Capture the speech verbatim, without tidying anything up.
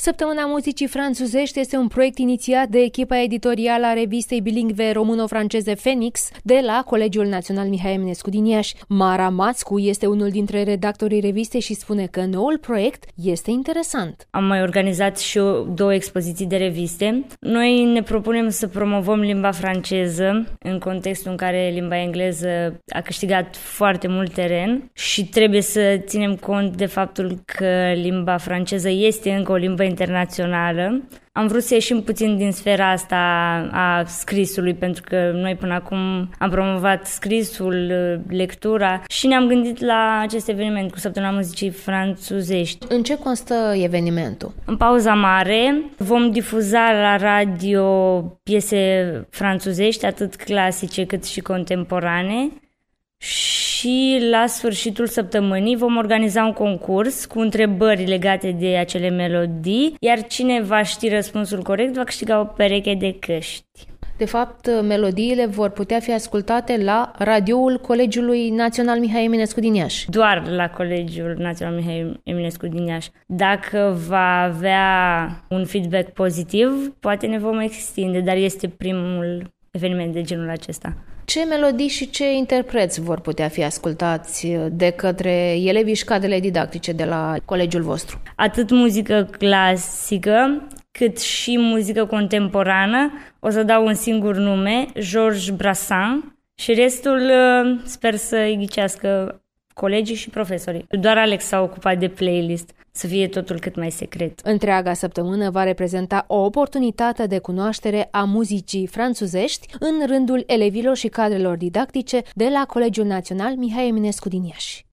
Săptămâna Muzicii Franțuzești este un proiect inițiat de echipa editorială a revistei bilingve româno-franceze Phoenix de la Colegiul Național Mihai Eminescu din Iași. Mara Mațcu este unul dintre redactorii revistei și spune că noul proiect este interesant. Am mai organizat și eu două expoziții de reviste. Noi ne propunem să promovăm limba franceză în contextul în care limba engleză a câștigat foarte mult teren și trebuie să ținem cont de faptul că limba franceză este încă o limbă internațională. Am vrut să ieșim puțin din sfera asta a scrisului, pentru că noi până acum am promovat scrisul, lectura și ne-am gândit la acest eveniment cu Săptămâna Muzicii Franțuzești. În ce constă evenimentul? În pauza mare vom difuza la radio piese franțuzești, atât clasice cât și contemporane. Și la sfârșitul săptămânii vom organiza un concurs cu întrebări legate de acele melodii, iar cine va ști răspunsul corect va câștiga o pereche de căști. De fapt, melodiile vor putea fi ascultate la radioul Colegiului Național Mihai Eminescu din Iași. Doar la Colegiul Național Mihai Eminescu din Iași. Dacă va avea un feedback pozitiv, poate ne vom extinde, dar este primul eveniment de genul acesta. Ce melodii și ce interpreți vor putea fi ascultați de către elevii și cadrele didactice de la colegiul vostru? Atât muzică clasică, cât și muzică contemporană. O să dau un singur nume, Georges Brassens, și restul sper să-i ghicească colegii și profesorii. Doar Alex s-a ocupat de playlist, să fie totul cât mai secret. Întreaga săptămână va reprezenta o oportunitate de cunoaștere a muzicii franțuzești în rândul elevilor și cadrelor didactice de la Colegiul Național Mihai Eminescu din Iași.